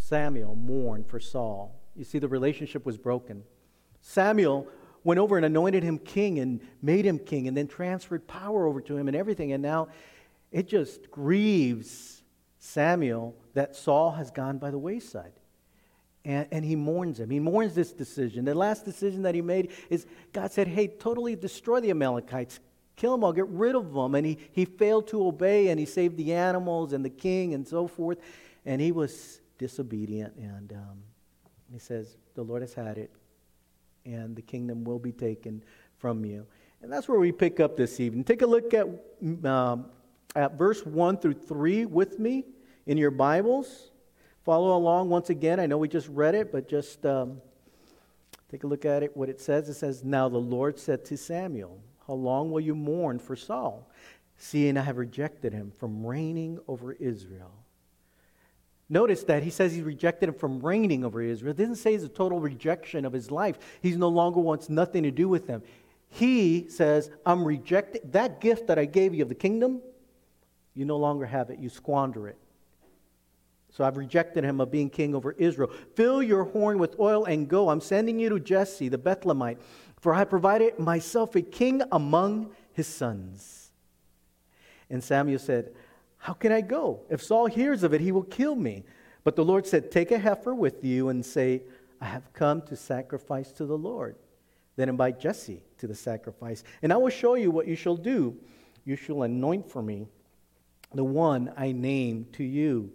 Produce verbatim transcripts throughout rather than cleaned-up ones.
Samuel mourned for Saul. You see, the relationship was broken. Samuel went over and anointed him king and made him king and then transferred power over to him and everything. And now it just grieves Samuel that Saul has gone by the wayside. And, and he mourns him. He mourns this decision. The last decision that he made is God said, hey, totally destroy the Amalekites. Kill them all. Get rid of them. And he, he failed to obey, and he saved the animals and the king and so forth. And he was disobedient. And um, he says, the Lord has had it, and the kingdom will be taken from you. And that's where we pick up this evening. Take a look at, um, at verse one through three with me in your Bibles. Follow along once again. I know we just read it, but just um, take a look at it. What it says, it says, now the Lord said to Samuel, how long will you mourn for Saul, seeing I have rejected him from reigning over Israel? Notice that he says he rejected him from reigning over Israel. It doesn't say it's a total rejection of his life. He no longer wants nothing to do with them. He says, I'm rejecting that gift that I gave you of the kingdom. You no longer have it. You squander it. So I've rejected him of being king over Israel. Fill your horn with oil and go. I'm sending you to Jesse, the Bethlehemite, for I have provided myself a king among his sons. And Samuel said, how can I go? If Saul hears of it, he will kill me. But the Lord said, take a heifer with you and say, I have come to sacrifice to the Lord. Then invite Jesse to the sacrifice. And I will show you what you shall do. You shall anoint for me the one I name to you.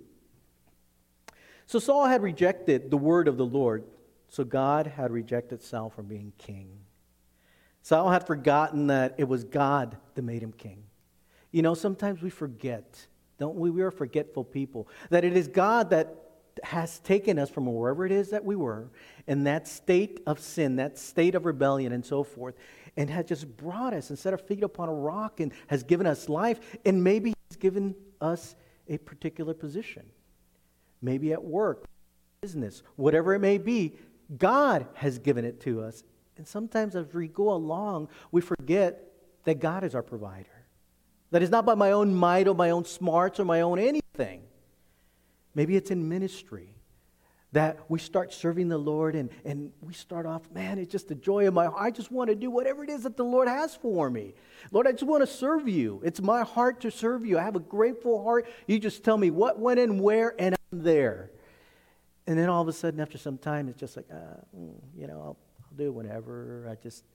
So Saul had rejected the word of the Lord. So God had rejected Saul from being king. Saul had forgotten that it was God that made him king. You know, sometimes we forget, don't we? We are forgetful people. That it is God that has taken us from wherever it is that we were, in that state of sin, that state of rebellion and so forth, and has just brought us and set our feet upon a rock and has given us life, and maybe He's given us a particular position. Maybe at work, business, whatever it may be, God has given it to us. And sometimes as we go along, we forget that God is our provider. That it's not by my own might or my own smarts or my own anything. Maybe it's in ministry that we start serving the Lord and, and we start off, man, it's just the joy of my heart. I just want to do whatever it is that the Lord has for me. Lord, I just want to serve you. It's my heart to serve you. I have a grateful heart. You just tell me what, when, and where, and I'm there. And then all of a sudden, after some time, it's just like, uh, you know, I'll, I'll do it whenever. I just,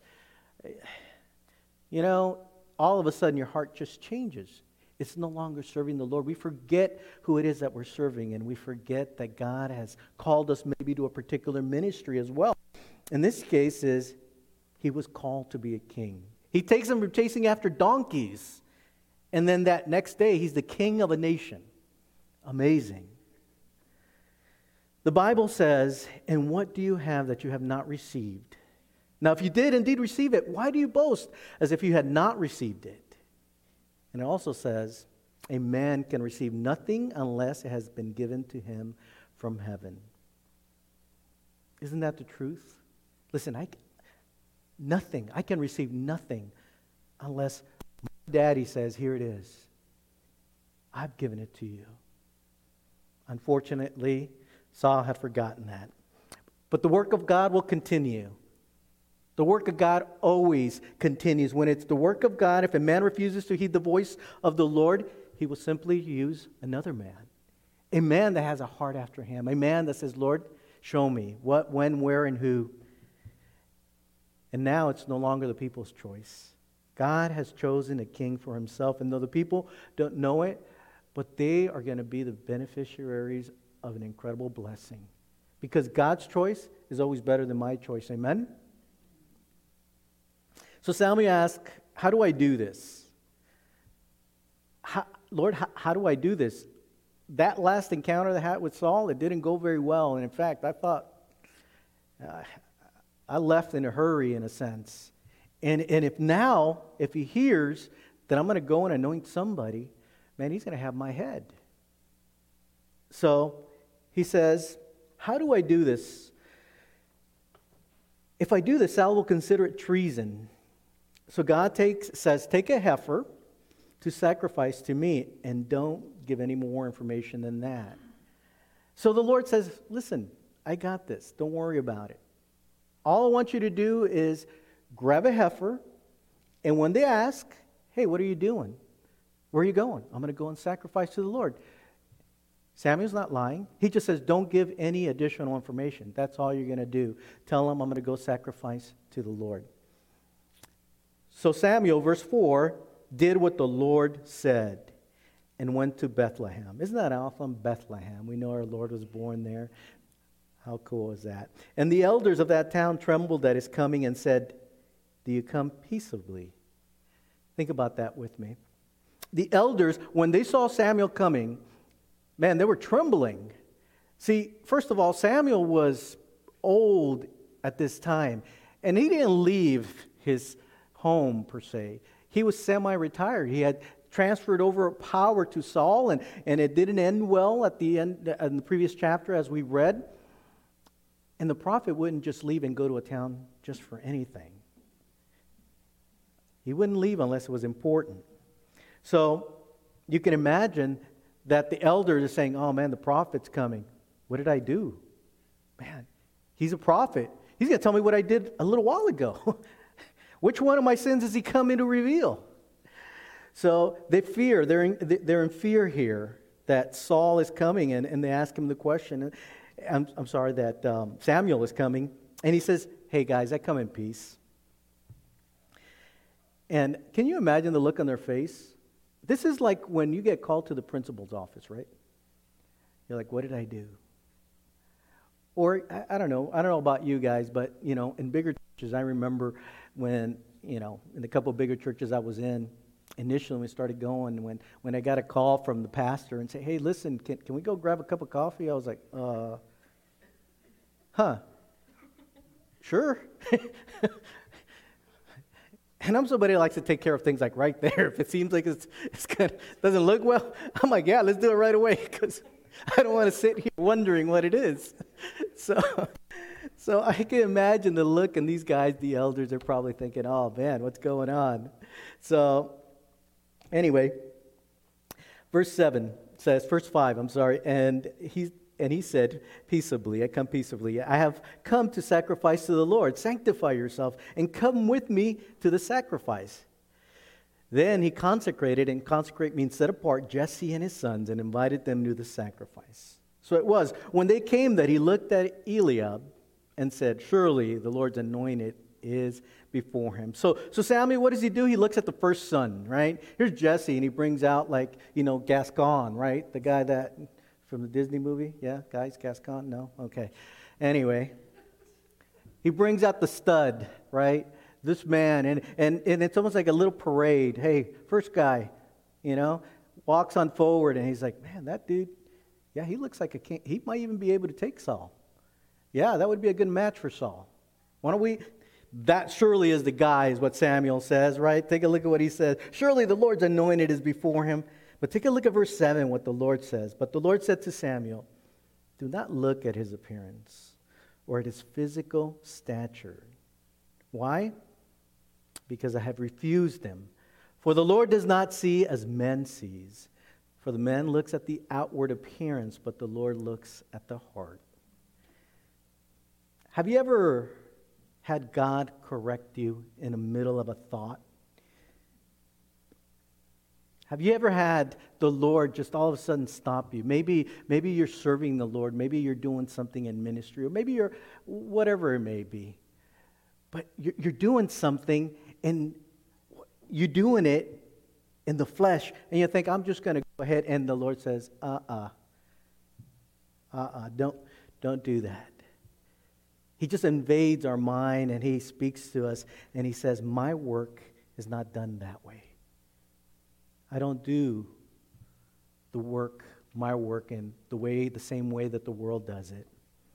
you know, all of a sudden your heart just changes. It's no longer serving the Lord. We forget who it is that we're serving, and we forget that God has called us maybe to a particular ministry as well. In this case is, he was called to be a king. He takes him from chasing after donkeys, and then that next day he's the king of a nation. Amazing. The Bible says, and what do you have that you have not received? Now, if you did indeed receive it, why do you boast as if you had not received it? And it also says, a man can receive nothing unless it has been given to him from heaven. Isn't that the truth? Listen, I, nothing, I can receive nothing unless my daddy says, here it is. I've given it to you. Unfortunately, Saul had forgotten that. But the work of God will continue. The work of God always continues. When it's the work of God, if a man refuses to heed the voice of the Lord, he will simply use another man. A man that has a heart after him. A man that says, Lord, show me what, when, where, and who. And now it's no longer the people's choice. God has chosen a king for himself. And though the people don't know it, but they are going to be the beneficiaries of an incredible blessing. Because God's choice is always better than my choice. Amen? So Samuel asked, how do I do this? How, Lord, how, how do I do this? That last encounter that I had with Saul, it didn't go very well. And in fact, I thought, uh, I left in a hurry in a sense. And, and if now, if he hears that I'm going to go and anoint somebody, man, he's going to have my head. So he says, how do I do this? If I do this, Saul will consider it treason. So God takes says, take a heifer to sacrifice to me, and don't give any more information than that. So the Lord says, listen, I got this. Don't worry about it. All I want you to do is grab a heifer, and when they ask, hey, what are you doing? Where are you going? I'm going to go and sacrifice to the Lord. Samuel's not lying. He just says, don't give any additional information. That's all you're going to do. Tell them I'm going to go sacrifice to the Lord. So Samuel, verse four, did what the Lord said and went to Bethlehem. Isn't that awesome? Bethlehem. We know our Lord was born there. How cool is that? And the elders of that town trembled at his coming and said, do you come peaceably? Think about that with me. The elders, when they saw Samuel coming, man, they were trembling. See, first of all, Samuel was old at this time, and he didn't leave his home, per se. He was semi-retired. He had transferred over power to Saul, and, and it didn't end well at the end in the previous chapter, as we read. And the prophet wouldn't just leave and go to a town just for anything. He wouldn't leave unless it was important. So you can imagine that the elders are saying, oh man, the prophet's coming. What did I do? Man, he's a prophet. He's going to tell me what I did a little while ago. Which one of my sins is he coming to reveal? So they fear, they're in, they're in fear here that Saul is coming, and, and they ask him the question. I'm, I'm sorry, that um, Samuel is coming, and he says, hey guys, I come in peace. And can you imagine the look on their face? This is like when you get called to the principal's office, right? You're like, what did I do? Or, I, I don't know, I don't know about you guys, but, you know, in bigger churches, I remember when, you know, in the couple of bigger churches I was in, initially when we started going, when, when I got a call from the pastor and say, hey, listen, can, can we go grab a cup of coffee? I was like, uh, huh, sure. And I'm somebody that likes to take care of things like right there. If it seems like it's, it's kind of, doesn't look well, I'm like, yeah, let's do it right away, because I don't want to sit here wondering what it is. So, so I can imagine the look in these guys, the elders, are probably thinking, oh man, what's going on? So anyway, verse seven says, verse five, I'm sorry, and he and he said, peaceably, I come peaceably. I have come to sacrifice to the Lord. Sanctify yourself and come with me to the sacrifice. Then he consecrated, and consecrate means set apart, Jesse and his sons, and invited them to the sacrifice. So it was when they came that he looked at Eliab and said, surely the Lord's anointed is before him. So, so Samuel, what does he do? He looks at the first son, right? Here's Jesse, and he brings out, like, you know, Gascon, right? The guy that, from the Disney movie? Yeah, guys, Gascon? No? Okay. Anyway, he brings out the stud, right? This man, and, and, and it's almost like a little parade. Hey, first guy, you know, walks on forward, and he's like, man, that dude, yeah, he looks like a king. He might even be able to take Saul. Yeah, that would be a good match for Saul. Why don't we... That surely is the guy, is what Samuel says, right? Take a look at what he says. Surely the Lord's anointed is before him. But take a look at verse seven, what the Lord says. But the Lord said to Samuel, do not look at his appearance or at his physical stature. Why? Because I have refused him. For the Lord does not see as men sees. For the man looks at the outward appearance, but the Lord looks at the heart. Have you ever had God correct you in the middle of a thought? Have you ever had the Lord just all of a sudden stop you? Maybe, maybe you're serving the Lord. Maybe you're doing something in ministry, or maybe you're whatever it may be. But you're, you're doing something, and you're doing it in the flesh, and you think, I'm just going to go ahead, and the Lord says, uh-uh, uh-uh, don't, don't do that. He just invades our mind, and he speaks to us, and he says, my work is not done that way. I don't do the work, my work, in the way, the same way that the world does it.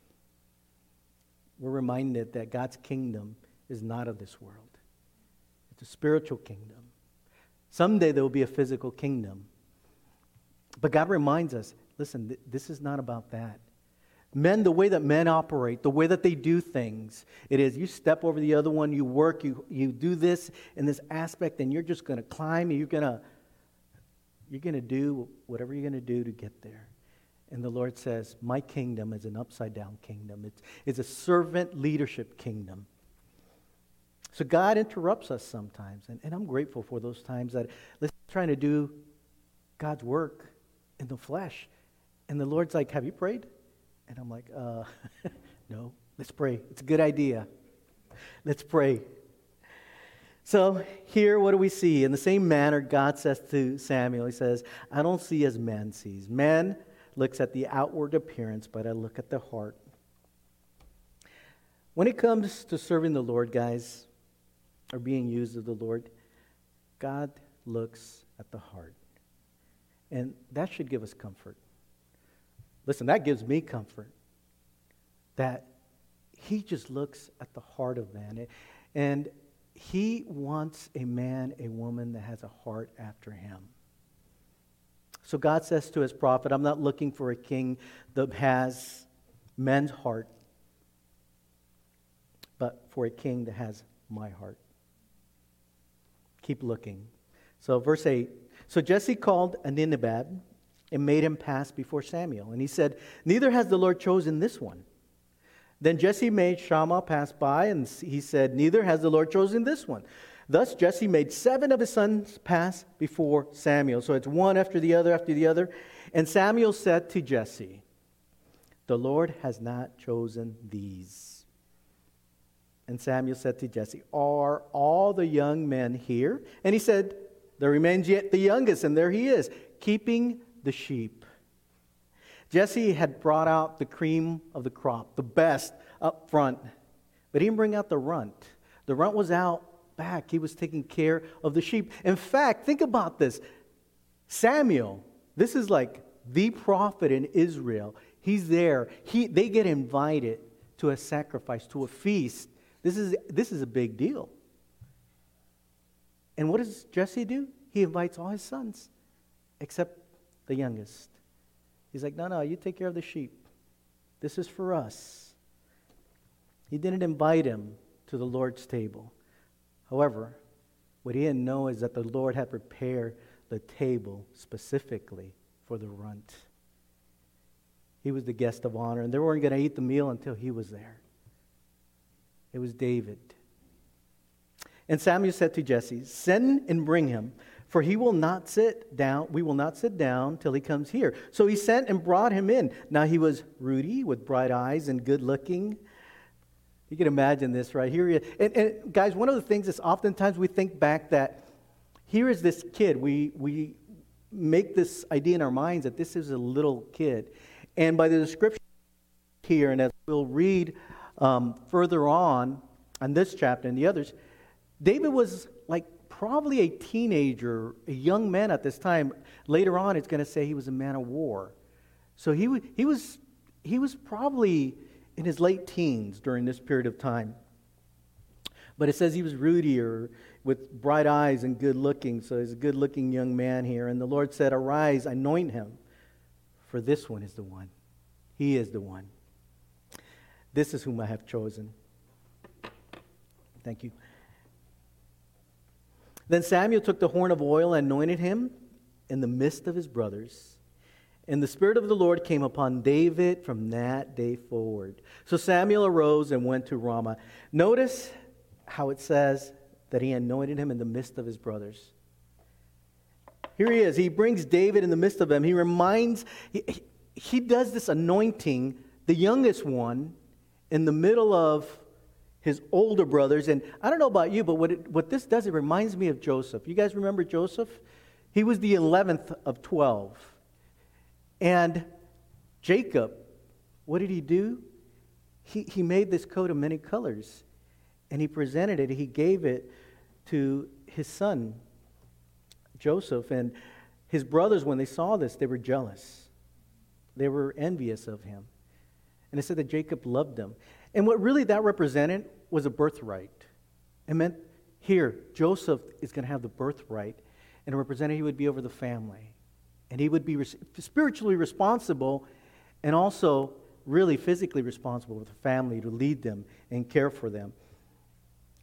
We're reminded that God's kingdom is not of this world. It's a spiritual kingdom. Someday there will be a physical kingdom. But God reminds us, listen, th- this is not about that. Men, the way that men operate, the way that they do things, it is you step over the other one, you work, you, you do this in this aspect, and you're just going to climb, you're going to you're going to do whatever you're going to do to get there. And the Lord says, my kingdom is an upside-down kingdom. It's, it's a servant leadership kingdom. So God interrupts us sometimes. And, and I'm grateful for those times that let's trying to do God's work in the flesh. And the Lord's like, have you prayed? And I'm like, uh, no, let's pray. It's a good idea. Let's pray. So here, what do we see? In the same manner, God says to Samuel, he says, I don't see as man sees. Man looks at the outward appearance, but I look at the heart. When it comes to serving the Lord, guys, or being used of the Lord, God looks at the heart. And that should give us comfort. Listen, that gives me comfort. That he just looks at the heart of man. And he wants a man, a woman that has a heart after him. So God says to his prophet, I'm not looking for a king that has men's heart, but for a king that has my heart. Keep looking. So verse eight. So Jesse called Abinadab and made him pass before Samuel. And he said, neither has the Lord chosen this one. Then Jesse made Shammah pass by, and he said, neither has the Lord chosen this one. Thus Jesse made seven of his sons pass before Samuel. So it's one after the other after the other. And Samuel said to Jesse, the Lord has not chosen these. And Samuel said to Jesse, are all the young men here? And he said, there remains yet the youngest, and there he is, keeping the sheep. Jesse had brought out the cream of the crop, the best up front. But he didn't bring out the runt. The runt was out back. He was taking care of the sheep. In fact, think about this. Samuel, this is like the prophet in Israel. He's there. He, they get invited to a sacrifice, to a feast. This is, this is a big deal. And what does Jesse do? He invites all his sons, except the youngest. He's like, no, no, you take care of the sheep. This is for us. He didn't invite him to the Lord's table. However, what he didn't know is that the Lord had prepared the table specifically for the runt. He was the guest of honor, and they weren't going to eat the meal until he was there. It was David. And Samuel said to Jesse, send and bring him, for he will not sit down, we will not sit down till he comes here. So he sent and brought him in. Now he was ruddy, with bright eyes and good looking. You can imagine this right here. And, and guys, one of the things is oftentimes we think back that here is this kid. We, we make this idea in our minds that this is a little kid. And by the description here, and as we'll read um, further on on this chapter and the others, David was like probably a teenager, a young man at this time. Later on, it's going to say he was a man of war. So he, he, was, he was probably in his late teens during this period of time. But it says he was ruddy, with bright eyes and good looking. So he's a good looking young man here. And the Lord said, arise, anoint him, for this one is the one. He is the one. This is whom I have chosen. Thank you. Then Samuel took the horn of oil and anointed him in the midst of his brothers. And the Spirit of the Lord came upon David from that day forward. So Samuel arose and went to Ramah. Notice how it says that he anointed him in the midst of his brothers. Here he is. He brings David in the midst of them. He reminds, he, he does this anointing, the youngest one, in the middle of his older brothers. And I don't know about you, but what, it, what this does, it reminds me of Joseph. You guys remember Joseph? He was the eleventh of twelve. And Jacob, what did he do? He, he made this coat of many colors. And he presented it. He gave it to his son, Joseph. And his brothers, when they saw this, they were jealous. They were envious of him. And it said that Jacob loved them. And what really that represented was a birthright. It meant, here, Joseph is going to have the birthright. And it represented he would be over the family. And he would be res- spiritually responsible and also really physically responsible with the family to lead them and care for them.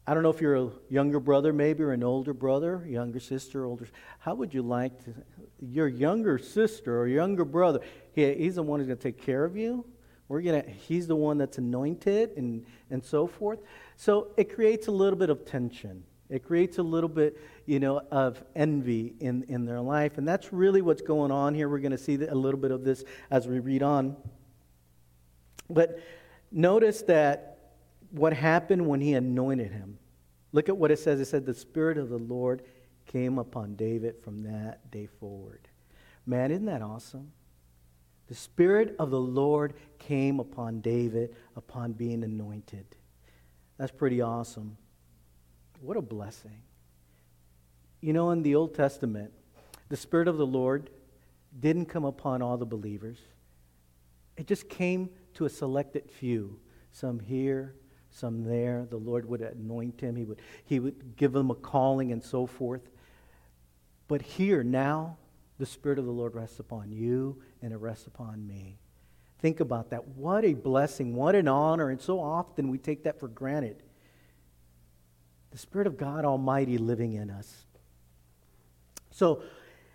I don't know if you're a younger brother maybe, or an older brother, younger sister, older. How would you like to, your younger sister or younger brother, he, he's the one who's going to take care of you. We're gonna, he's the one that's anointed and, and so forth. So it creates a little bit of tension. It creates a little bit, you know, of envy in, in their life. And that's really what's going on here. We're going to see a little bit of this as we read on. But notice that what happened when he anointed him. Look at what it says. It said, the Spirit of the Lord came upon David from that day forward. Man, isn't that awesome? The Spirit of the Lord came upon David upon being anointed. That's pretty awesome. What a blessing. You know, in the Old Testament, the Spirit of the Lord didn't come upon all the believers. It just came to a selected few. Some here, some there. The Lord would anoint him. He would, he would give them a calling and so forth. But here, now, the Spirit of the Lord rests upon you and it rests upon me. Think about that. What a blessing. What an honor. And so often we take that for granted. The Spirit of God Almighty living in us. So,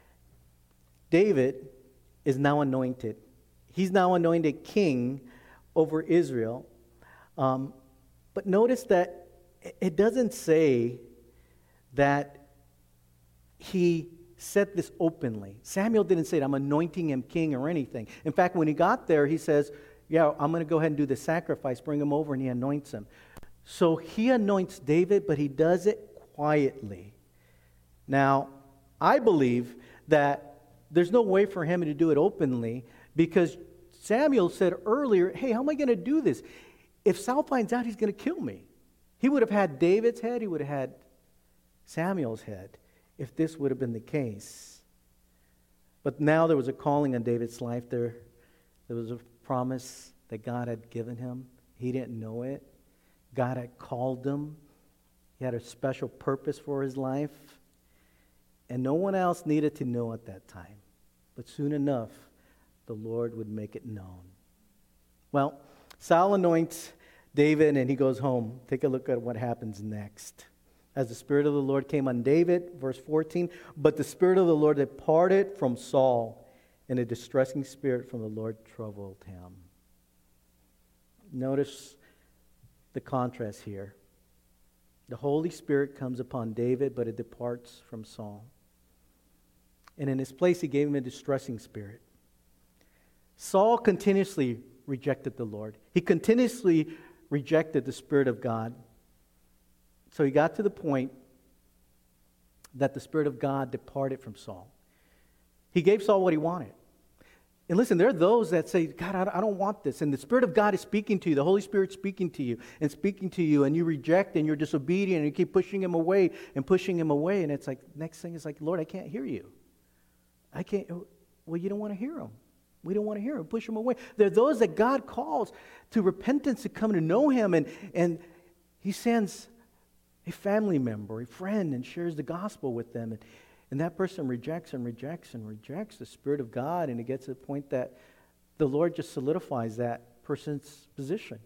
David is now anointed. He's now anointed king over Israel. Um, but notice that it doesn't say that he said this openly. Samuel didn't say, I'm anointing him king or anything. In fact, when he got there, he says, yeah, I'm going to go ahead and do the sacrifice, bring him over, and he anoints him. So he anoints David, but he does it quietly. Now, I believe that there's no way for him to do it openly because Samuel said earlier, hey, how am I going to do this? If Saul finds out, he's going to kill me. He would have had David's head, he would have had Samuel's head if this would have been the case. But now there was a calling on David's life. There, there was a promise that God had given him. He didn't know it. God had called him. He had a special purpose for his life. And no one else needed to know at that time. But soon enough, the Lord would make it known. Well, Saul anoints David and he goes home. Take a look at what happens next. As the Spirit of the Lord came on David, verse fourteen, but the Spirit of the Lord departed from Saul, and a distressing spirit from the Lord troubled him. Notice the contrast here. The Holy Spirit comes upon David, but it departs from Saul. And in his place, he gave him a distressing spirit. Saul continuously rejected the Lord. He continuously rejected the Spirit of God. So he got to the point that the Spirit of God departed from Saul. He gave Saul what he wanted. And listen, there are those that say, God, I don't want this. And the Spirit of God is speaking to you. The Holy Spirit speaking to you and speaking to you. And you reject and you're disobedient and you keep pushing him away and pushing him away. And it's like, next thing is like, Lord, I can't hear you. I can't. Well, you don't want to hear him. We don't want to hear him. Push him away. There are those that God calls to repentance, to come to know him. And, and he sends a family member, a friend, and shares the gospel with them. And, and that person rejects and rejects and rejects the Spirit of God. And it gets to the point that the Lord just solidifies that person's position.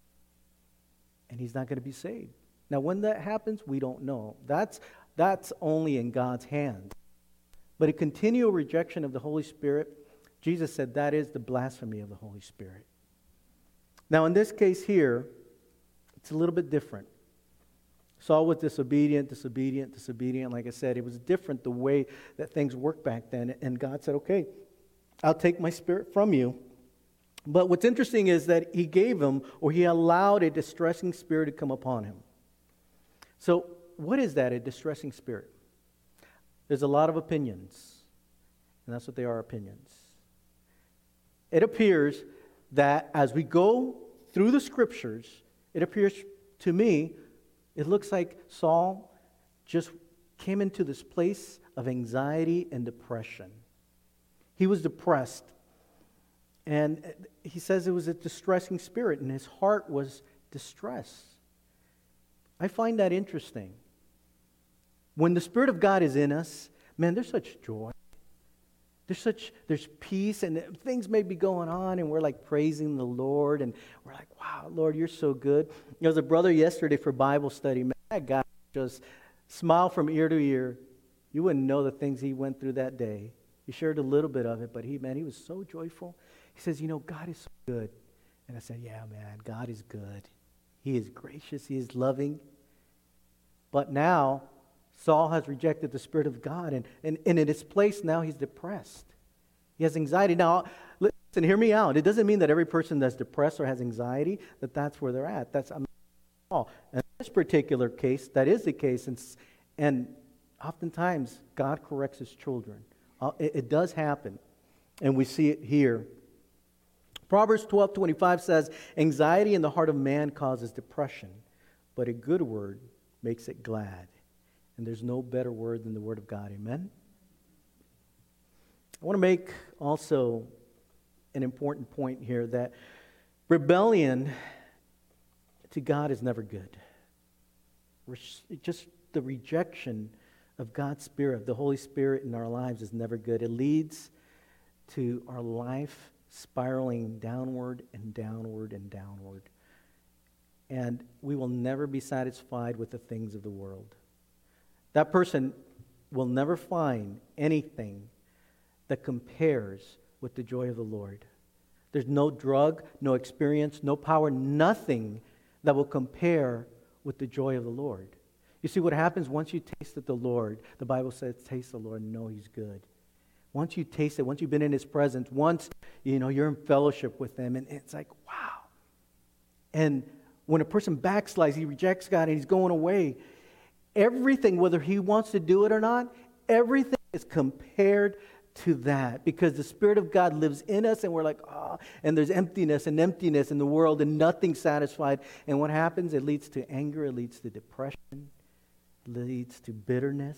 And he's not going to be saved. Now, when that happens, we don't know. That's, that's only in God's hands. But a continual rejection of the Holy Spirit, Jesus said that is the blasphemy of the Holy Spirit. Now, in this case here, it's a little bit different. Saul was disobedient, disobedient, disobedient. Like I said, it was different the way that things worked back then. And God said, okay, I'll take my spirit from you. But what's interesting is that he gave him, or he allowed a distressing spirit to come upon him. So what is that, a distressing spirit? There's a lot of opinions. And that's what they are, opinions. It appears that as we go through the Scriptures, it appears to me, it looks like Saul just came into this place of anxiety and depression. He was depressed. And he says it was a distressing spirit, and his heart was distressed. I find that interesting. When the Spirit of God is in us, man, there's such joy. There's such, there's peace, and things may be going on, and we're like praising the Lord, and we're like, wow, Lord, you're so good. There was a brother yesterday for Bible study. Man, that guy just smiled from ear to ear. You wouldn't know the things he went through that day. He shared a little bit of it, but he, man, he was so joyful. He says, you know, God is so good. And I said, yeah, man, God is good. He is gracious. He is loving. But now, Saul has rejected the Spirit of God, and, and, and in its place now he's depressed. He has anxiety. Now, listen, hear me out. It doesn't mean that every person that's depressed or has anxiety, that that's where they're at. That's I'm not in this particular case, that is the case, and, and oftentimes God corrects His children. Uh, it, it does happen, and we see it here. Proverbs twelve twenty-five says, anxiety in the heart of man causes depression, but a good word makes it glad. And there's no better word than the word of God. Amen? I want to make also an important point here that rebellion to God is never good. Just the rejection of God's Spirit, the Holy Spirit in our lives is never good. It leads to our life spiraling downward and downward and downward. And we will never be satisfied with the things of the world. That person will never find anything that compares with the joy of the Lord. There's no drug, no experience, no power, nothing that will compare with the joy of the Lord. You see what happens once you tasted the Lord, the Bible says, taste the Lord and know He's good. Once you taste it, once you've been in His presence, once you know you're in fellowship with Him, and it's like, wow. And when a person backslides, he rejects God and he's going away, everything, whether he wants to do it or not, everything is compared to that, because the Spirit of God lives in us, and we're like, ah, oh, and there's emptiness and emptiness in the world, and nothing satisfied. And what happens? It leads to anger, it leads to depression, it leads to bitterness.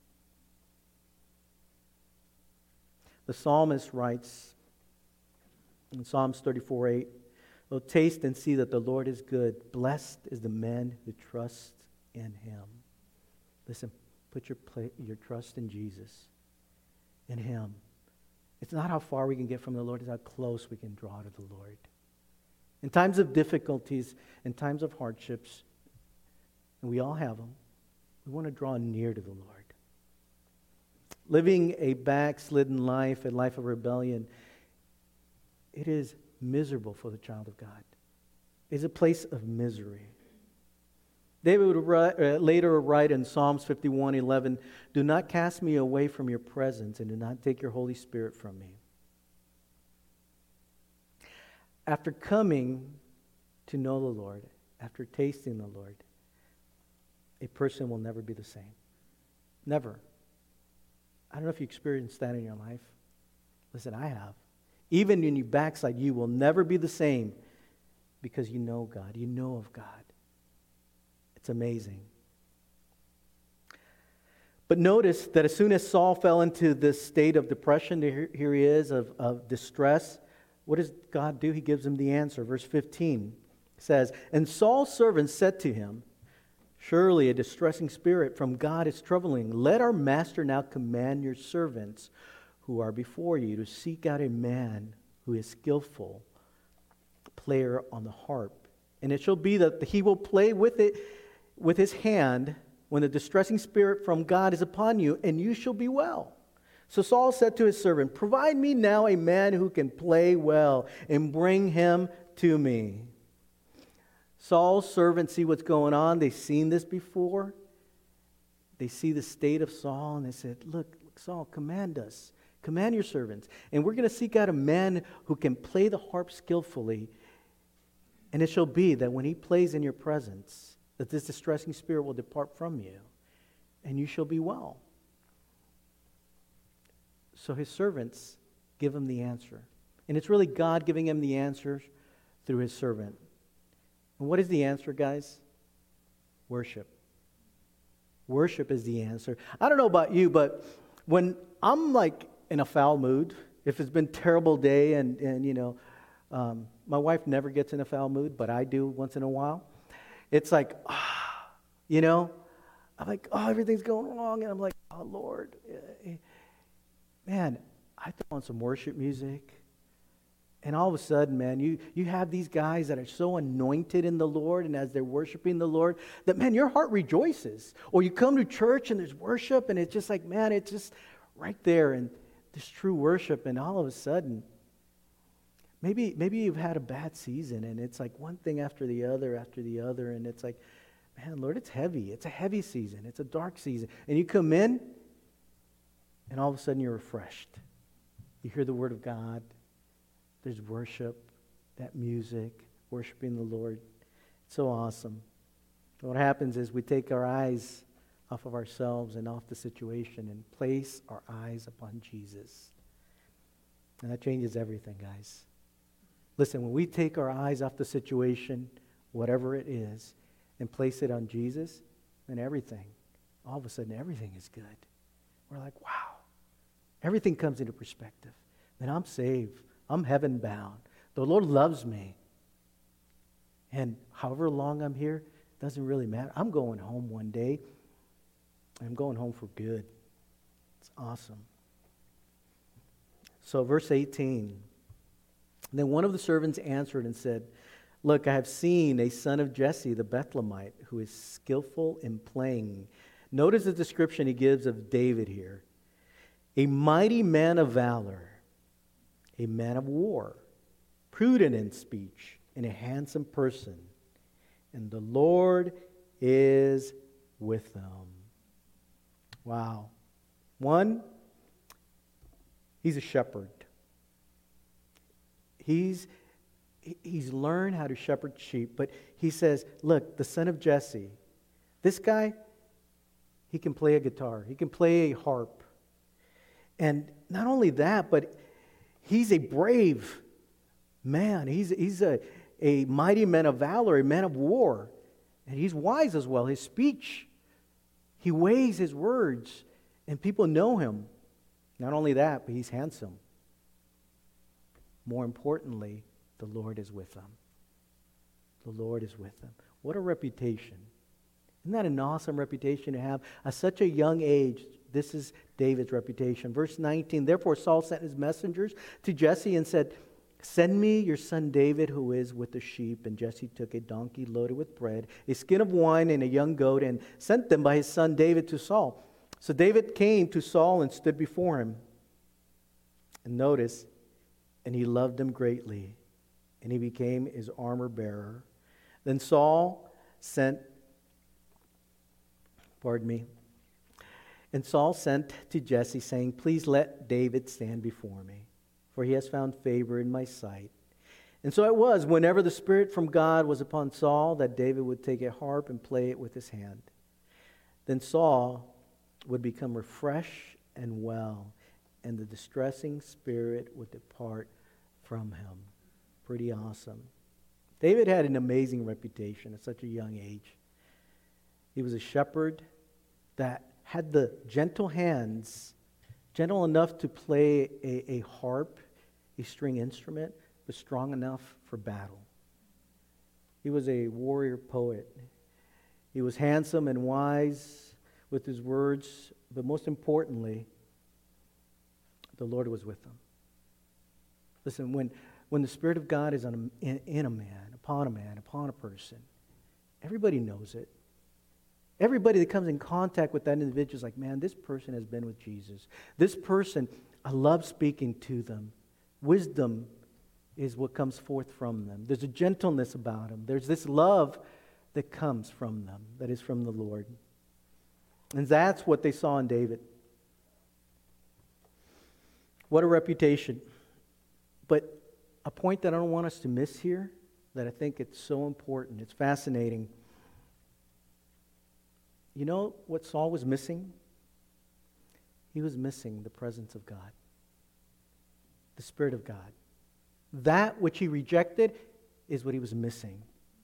The psalmist writes in Psalms thirty-four eight, oh, taste and see that the Lord is good. Blessed is the man who trusts in Him. Listen, put your play, your trust in Jesus, in Him. It's not how far we can get from the Lord, it's how close we can draw to the Lord. In times of difficulties, in times of hardships, and we all have them, we want to draw near to the Lord. Living a backslidden life, a life of rebellion, it is miserable for the child of God. It's a place of misery. David would write, uh, later write in Psalms fifty-one eleven, do not cast me away from your presence, and do not take your Holy Spirit from me. After coming to know the Lord, after tasting the Lord, a person will never be the same. Never. I don't know if you experienced that in your life. Listen, I have. Even when you backslide, you will never be the same, because you know God. You know of God. It's amazing. But notice that as soon as Saul fell into this state of depression, here, here he is, of, of distress, what does God do? He gives him the answer. Verse fifteen says, and Saul's servants said to him, surely a distressing spirit from God is troubling. Let our master now command your servants who are before you to seek out a man who is skillful, player on the harp. And it shall be that he will play with it with his hand when the distressing spirit from God is upon you, and you shall be well. So Saul said to his servant, provide me now a man who can play well, and bring him to me. Saul's servants see what's going on. They've seen this before. They see the state of Saul, and they said, look, look Saul, command us. Command your servants. And we're going to seek out a man who can play the harp skillfully. And it shall be that when he plays in your presence, that this distressing spirit will depart from you, and you shall be well. So his servants give him the answer. And it's really God giving him the answer through his servant. And what is the answer, guys? Worship. Worship is the answer. I don't know about you, but when I'm like in a foul mood, if it's been a terrible day, and, and you know, um, my wife never gets in a foul mood, but I do once in a while. It's like, ah, you know, I'm like, oh, everything's going wrong. And I'm like, oh, Lord, man, I throw on some worship music. And all of a sudden, man, you, you have these guys that are so anointed in the Lord, and as they're worshiping the Lord, that, man, your heart rejoices. Or you come to church and there's worship, and it's just like, man, it's just right there, and this true worship, and all of a sudden, maybe maybe you've had a bad season, and it's like one thing after the other after the other, and it's like, man, Lord, it's heavy. It's a heavy season. It's a dark season. And you come in, and all of a sudden you're refreshed. You hear the Word of God. There's worship, that music, worshiping the Lord. It's so awesome. What happens is we take our eyes off of ourselves and off the situation and place our eyes upon Jesus. And that changes everything, guys. Listen, when we take our eyes off the situation, whatever it is, and place it on Jesus, then everything, all of a sudden, everything is good. We're like, wow. Everything comes into perspective. Man, I'm saved. I'm heaven bound. The Lord loves me. And however long I'm here, doesn't really matter. I'm going home one day. I'm going home for good. It's awesome. So verse eighteen. Then one of the servants answered and said, look, I have seen a son of Jesse the Bethlehemite who is skillful in playing. Notice the description he gives of David here. A mighty man of valor, a man of war, prudent in speech, and a handsome person. And the Lord is with them. Wow. One, he's a shepherd. He's, he's learned how to shepherd sheep, but he says, look, the son of Jesse, this guy, he can play a guitar. He can play a harp. And not only that, but he's a brave man. He's, he's a, a mighty man of valor, a man of war. And he's wise as well. His speech, he weighs his words, and people know him. Not only that, but he's handsome. More importantly, the Lord is with them. The Lord is with them. What a reputation. Isn't that an awesome reputation to have? At such a young age, this is David's reputation. Verse nineteen, therefore Saul sent his messengers to Jesse and said, send me your son David who is with the sheep. And Jesse took a donkey loaded with bread, a skin of wine, and a young goat, and sent them by his son David to Saul. So David came to Saul and stood before him. And notice, and he loved him greatly, and he became his armor bearer. Then Saul sent, pardon me, and Saul sent to Jesse, saying, please let David stand before me, for he has found favor in my sight. And so it was, whenever the Spirit from God was upon Saul, that David would take a harp and play it with his hand. Then Saul would become refreshed and well, and the distressing spirit would depart from him. Pretty awesome. David had an amazing reputation at such a young age. He was a shepherd that had the gentle hands, gentle enough to play a, a harp, a string instrument, but strong enough for battle. He was a warrior poet. He was handsome and wise with his words, but most importantly, the Lord was with him. Listen, when, when the Spirit of God is on a, in, in a man, upon a man, upon a person, everybody knows it. Everybody that comes in contact with that individual is like, man, this person has been with Jesus. This person, I love speaking to them. Wisdom is what comes forth from them. There's a gentleness about them. There's this love that comes from them, that is from the Lord. And that's what they saw in David. What a reputation. But a point that I don't want us to miss here, that I think it's so important, it's fascinating. You know what Saul was missing? He was missing the presence of God, the Spirit of God. That which he rejected is what he was missing.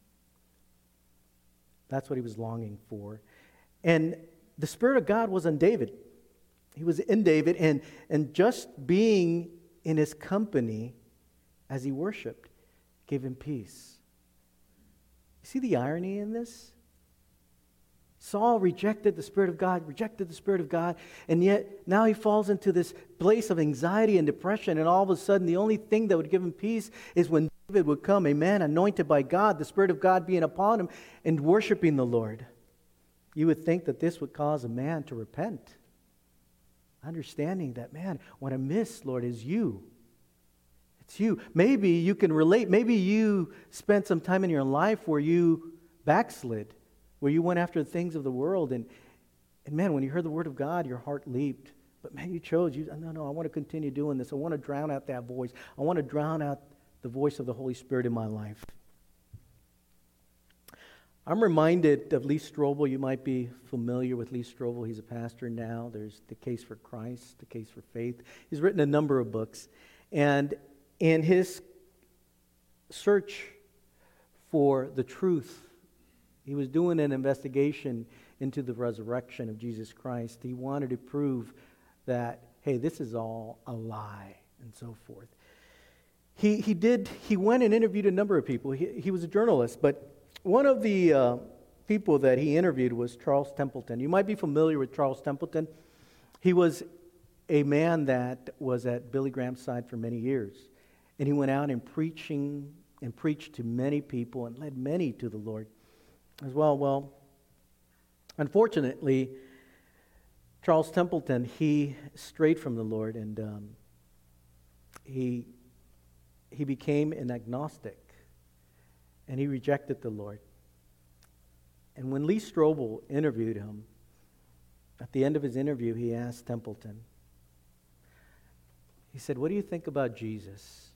That's what he was longing for. And the Spirit of God was on David. He was in David, and, and just being in his company as he worshiped gave him peace. You see the irony in this? Saul rejected the Spirit of God, rejected the Spirit of God, and yet now he falls into this place of anxiety and depression, and all of a sudden the only thing that would give him peace is when David would come, a man anointed by God, the Spirit of God being upon him, and worshiping the Lord. You would think that this would cause a man to repent, understanding that, man, what I miss, Lord, is you. It's you. Maybe you can relate. Maybe you spent some time in your life where you backslid, where you went after the things of the world, and, and man, when you heard the word of God, your heart leaped. But man, you chose, you, no, no, I want to continue doing this. I want to drown out that voice. I want to drown out the voice of the Holy Spirit in my life. I'm reminded of Lee Strobel. You might be familiar with Lee Strobel. He's a pastor now. There's The Case for Christ, The Case for Faith. He's written a number of books. And in his search for the truth, he was doing an investigation into the resurrection of Jesus Christ. He wanted to prove that, hey, this is all a lie, and so forth. He he did. He went and interviewed a number of people. He, he was a journalist, but one of the uh, people that he interviewed was Charles Templeton. You might be familiar with Charles Templeton. He was a man that was at Billy Graham's side for many years, and he went out and preaching and preached to many people and led many to the Lord as well. Well, unfortunately, Charles Templeton, he strayed from the Lord, and um, he he became an agnostic, and he rejected the Lord. And when Lee Strobel interviewed him, at the end of his interview, he asked Templeton, he said, "What do you think about Jesus?"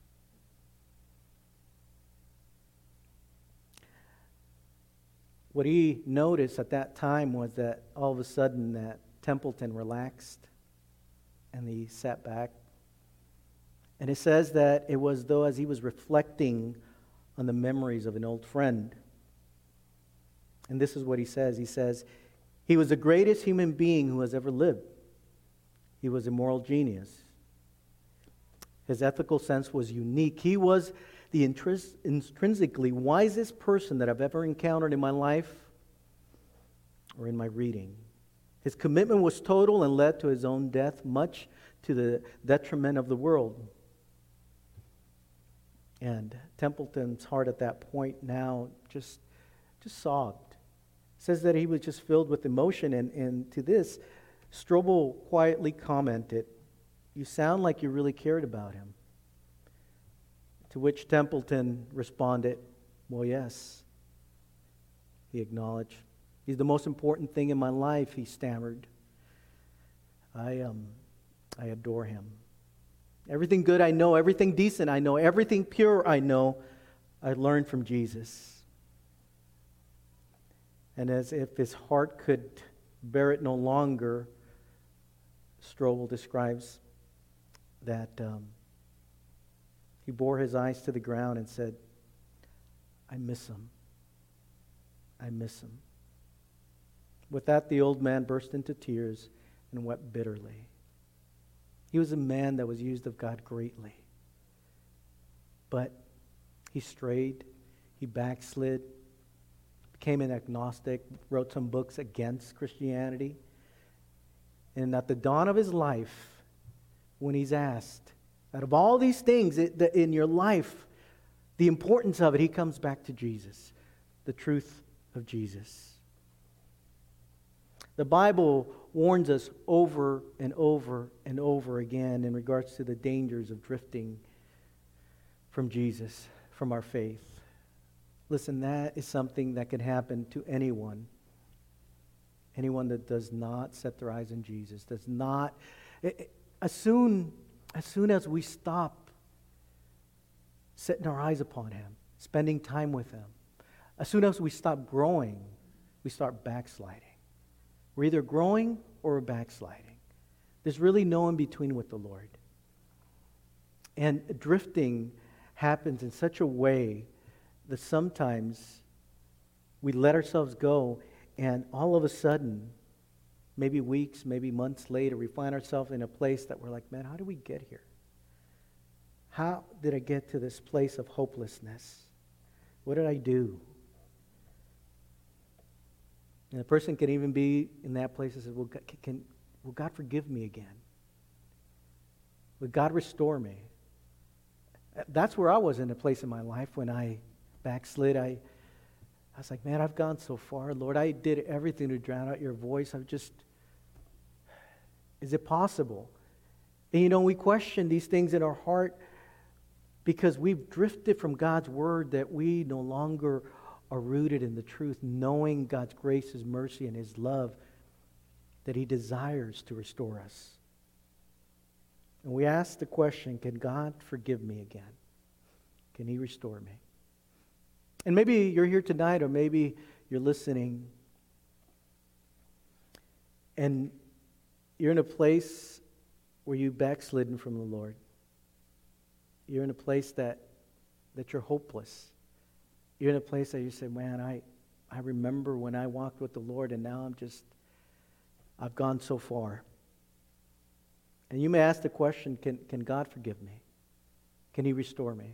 What he noticed at that time was that all of a sudden that Templeton relaxed and he sat back. And it says that it was though as he was reflecting on the memories of an old friend. And this is what he says. He says, he was the greatest human being who has ever lived. He was a moral genius. His ethical sense was unique. He was the intris- intrinsically wisest person that I've ever encountered in my life or in my reading. His commitment was total and led to his own death, much to the detriment of the world. And Templeton's heart at that point now just, just sobbed. It says that he was just filled with emotion, and, and to this, Strobel quietly commented, "You sound like you really cared about him." To which Templeton responded, "Well, yes." He acknowledged, "He's the most important thing in my life," he stammered. I um, I adore him. Everything good I know, everything decent I know, everything pure I know, I learned from Jesus." And as if his heart could bear it no longer, Strobel describes that um, he bore his eyes to the ground and said, "I miss him. I miss him." With that, the old man burst into tears and wept bitterly. He was a man that was used of God greatly. But he strayed, he backslid, became an agnostic, wrote some books against Christianity. And at the dawn of his life, when he's asked, out of all these things in your life, the importance of it, he comes back to Jesus, the truth of Jesus. The Bible warns us over and over and over again in regards to the dangers of drifting from Jesus, from our faith. Listen, that is something that can happen to anyone. Anyone that does not set their eyes on Jesus, does not, as soon, as soon as we stop setting our eyes upon Him, spending time with Him, as soon as we stop growing, we start backsliding. We're either growing or we're backsliding. There's really no in between with the Lord. And drifting happens in such a way that sometimes we let ourselves go, and all of a sudden, maybe weeks, maybe months later, we find ourselves in a place that we're like, man, how did we get here? How did I get to this place of hopelessness? What did I do? And the person can even be in that place and say, well, God, can, will God forgive me again? Will God restore me? That's where I was in a place in my life when I backslid. I, I was like, man, I've gone so far. Lord, I did everything to drown out your voice. I've just, is it possible? And you know, we question these things in our heart because we've drifted from God's word, that we no longer are rooted in the truth, knowing God's grace, His mercy, and His love, that He desires to restore us. And we ask the question, can God forgive me again? Can He restore me? And maybe you're here tonight, or maybe you're listening, and you're in a place where you've backslidden from the Lord. You're in a place that, that you're hopeless. You're in a place that you say, man, I, I remember when I walked with the Lord, and now I'm just, I've gone so far. And you may ask the question, can, can God forgive me? Can He restore me?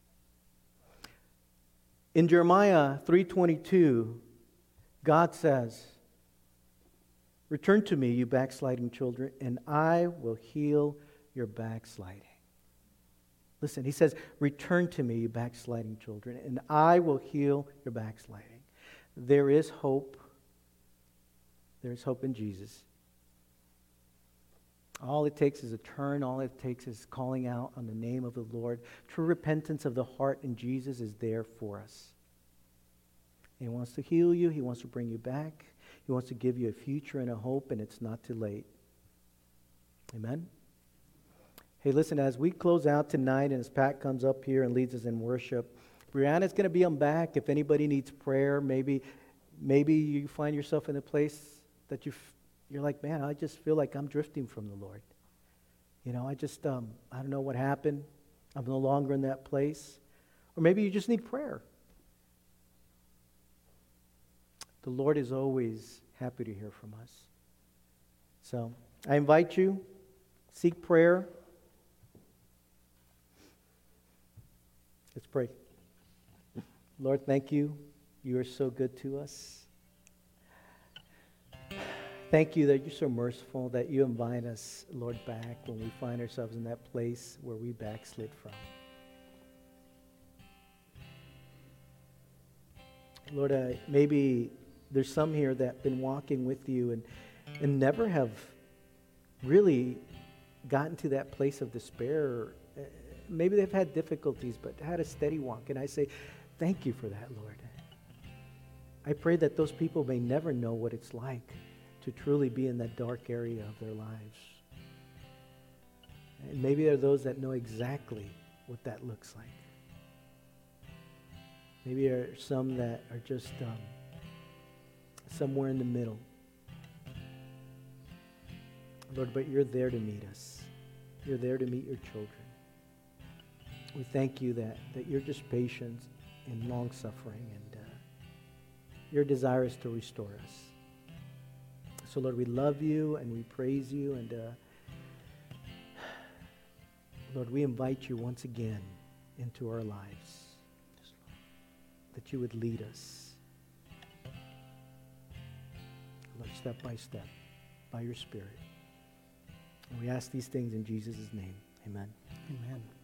In Jeremiah three twenty-two, God says, return to me, you backsliding children, and I will heal your backsliding. Listen, He says, return to me, you backsliding children, and I will heal your backsliding. There is hope. There is hope in Jesus. All it takes is a turn. All it takes is calling out on the name of the Lord. True repentance of the heart in Jesus is there for us. He wants to heal you. He wants to bring you back. He wants to give you a future and a hope, and it's not too late. Amen? Hey, listen, as we close out tonight, and as Pat comes up here and leads us in worship, Brianna's going to be on back. If anybody needs prayer, maybe, maybe you find yourself in a place that you You're like, man, I just feel like I'm drifting from the Lord. You know, I just, um, I don't know what happened. I'm no longer in that place. Or maybe you just need prayer. The Lord is always happy to hear from us. So I invite you, seek prayer. Let's pray. Lord, thank you. You are so good to us. Thank you that you're so merciful, that you invite us, Lord, back when we find ourselves in that place where we backslid from. Lord, uh, maybe there's some here that have been walking with you and, and never have really gotten to that place of despair. Uh, maybe they've had difficulties, but had a steady walk. And I say, thank you for that, Lord. I pray that those people may never know what it's like to truly be in that dark area of their lives. And maybe there are those that know exactly what that looks like. Maybe there are some that are just um, somewhere in the middle. Lord, but you're there to meet us. You're there to meet your children. We thank you that, that you're just patient and long-suffering, and uh, your desire is to restore us. So, Lord, we love you and we praise you. And, uh, Lord, we invite you once again into our lives, that you would lead us, Lord, step by step, by your Spirit. And we ask these things in Jesus' name. Amen. Amen.